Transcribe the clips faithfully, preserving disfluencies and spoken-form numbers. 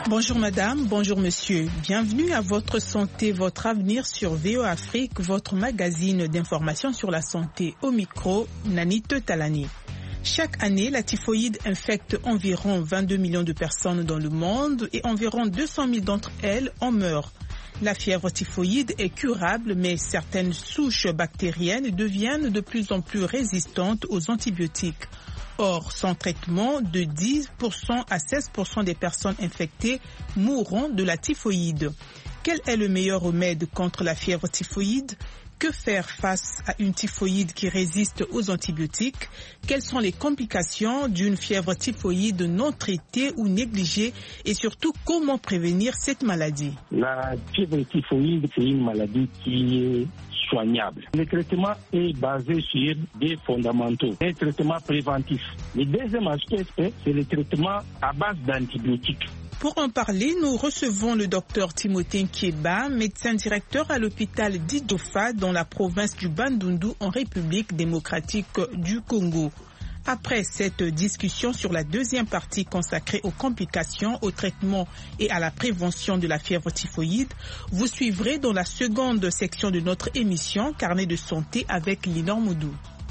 Bonjour madame, bonjour monsieur. Bienvenue à Votre Santé, Votre Avenir sur V O Afrique, votre magazine d'information sur la santé. Au micro, Nani Talani. Chaque année, la typhoïde infecte environ vingt-deux millions de personnes dans le monde et environ deux cent mille d'entre elles en meurent. La fièvre typhoïde est curable, mais certaines souches bactériennes deviennent de plus en plus résistantes aux antibiotiques. Or, sans traitement, de dix pour cent à seize pour cent des personnes infectées mourront de la typhoïde. Quel est le meilleur remède contre la fièvre typhoïde ? Que faire face à une typhoïde qui résiste aux antibiotiques ? Quelles sont les complications d'une fièvre typhoïde non traitée ou négligée ? Et surtout, comment prévenir cette maladie ? La fièvre typhoïde, c'est une maladie qui est soignable. Le traitement est basé sur des fondamentaux, un traitement préventif. Le deuxième aspect, c'est le traitement à base d'antibiotiques. Pour en parler, nous recevons le docteur Timothée Nkieba, médecin directeur à l'hôpital d'Idjofa dans la province du Bandundu en République démocratique du Congo. Après cette discussion sur la deuxième partie consacrée aux complications, au traitement et à la prévention de la fièvre typhoïde, vous suivrez dans la seconde section de notre émission Carnet de santé avec Linor Moudou.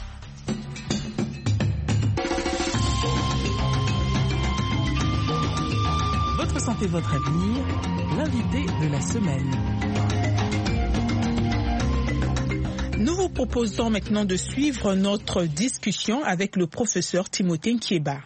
Votre santé, votre avenir, l'invité de la semaine. Nous vous proposons maintenant de suivre notre discussion avec le professeur Timothée Nkieba.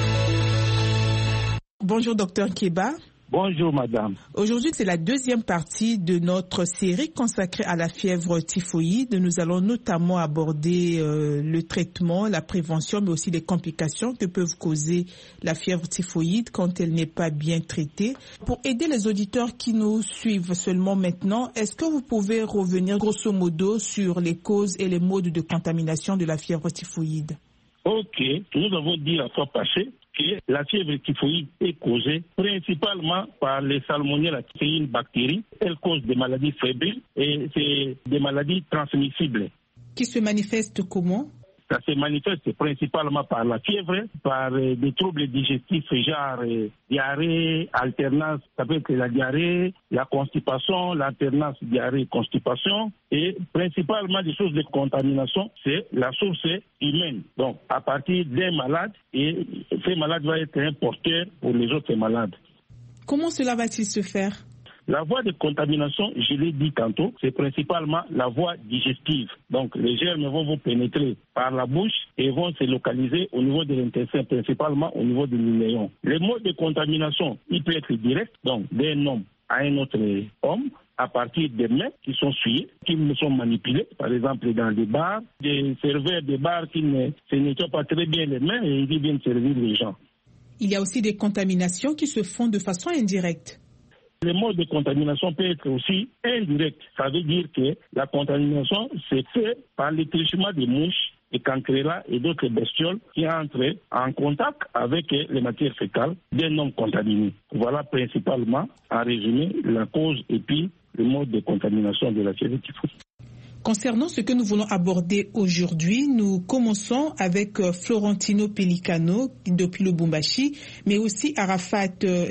Bonjour docteur Nkieba. Bonjour madame. Aujourd'hui, c'est la deuxième partie de notre série consacrée à la fièvre typhoïde. Nous allons notamment aborder euh, le traitement, la prévention, mais aussi les complications que peuvent causer la fièvre typhoïde quand elle n'est pas bien traitée. Pour aider les auditeurs qui nous suivent seulement maintenant, est-ce que vous pouvez revenir grosso modo sur les causes et les modes de contamination de la fièvre typhoïde? Ok, nous avons dit la fois passée que la fièvre typhoïde est causée principalement par les salmonelles. C'est une bactérie, elle cause des maladies fébriles et c'est des maladies transmissibles. Qui se manifestent comment? Ça se manifeste principalement par la fièvre, par euh, des troubles digestifs, genre euh, diarrhée, alternance, ça peut être la diarrhée, la constipation, l'alternance diarrhée-constipation, et principalement des sources de contamination, c'est la source humaine. Donc, à partir d'un malade, et ce malade va être un porteur pour les autres malades. Comment cela va-t-il se faire? La voie de contamination, je l'ai dit tantôt, c'est principalement la voie digestive. Donc, les germes vont vous pénétrer par la bouche et vont se localiser au niveau de l'intestin, principalement au niveau du néon. Le mode de contamination, il peut être direct, donc d'un homme à un autre homme, à partir des mains qui sont souillées, qui ne sont manipulées, par exemple dans des bars, des serveurs de bars qui ne se nettoient pas très bien les mains et qui viennent servir les gens. Il y a aussi des contaminations qui se font de façon indirecte. Le mode de contamination peut être aussi indirect. Ça veut dire que la contamination se fait par l'étréchement des mouches, des cancrelats et d'autres bestioles qui entrent en contact avec les matières fécales d'un homme contaminé. Voilà principalement, en résumé, la cause et puis le mode de contamination de la fièvre typhoïde. Concernant ce que nous voulons aborder aujourd'hui, nous commençons avec Florentino Pellicano depuis le Bumbashi, mais aussi Arafat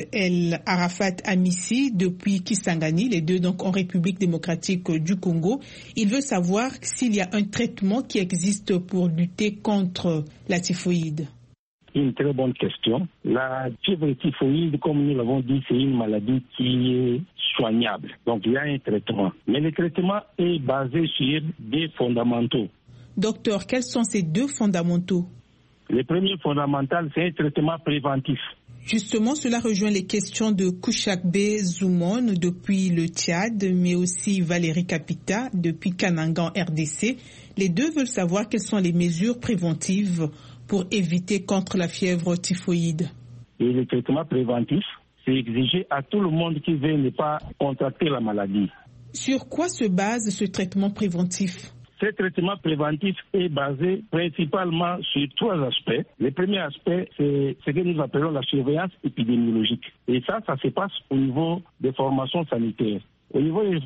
El Arafat Amissi depuis Kisangani, les deux donc en République démocratique du Congo. Il veut savoir s'il y a un traitement qui existe pour lutter contre la typhoïde. Une très bonne question. La fièvre typhoïde, comme nous l'avons dit, c'est une maladie qui est soignable. Donc, il y a un traitement. Mais le traitement est basé sur des fondamentaux. Docteur, quels sont ces deux fondamentaux? Le premier fondamental, c'est un traitement préventif. Justement, cela rejoint les questions de Kouchakbe Zoumon depuis le Tchad, mais aussi Valérie Capita depuis Kanangan, R D C. Les deux veulent savoir quelles sont les mesures préventives pour éviter contre la fièvre typhoïde. Et le traitement préventif, c'est exigé à tout le monde qui veut ne pas contracter la maladie. Sur quoi se base ce traitement préventif? Ce traitement préventif est basé principalement sur trois aspects. Le premier aspect, c'est ce que nous appelons la surveillance épidémiologique. Et ça, ça se passe au niveau des formations sanitaires. Au niveau des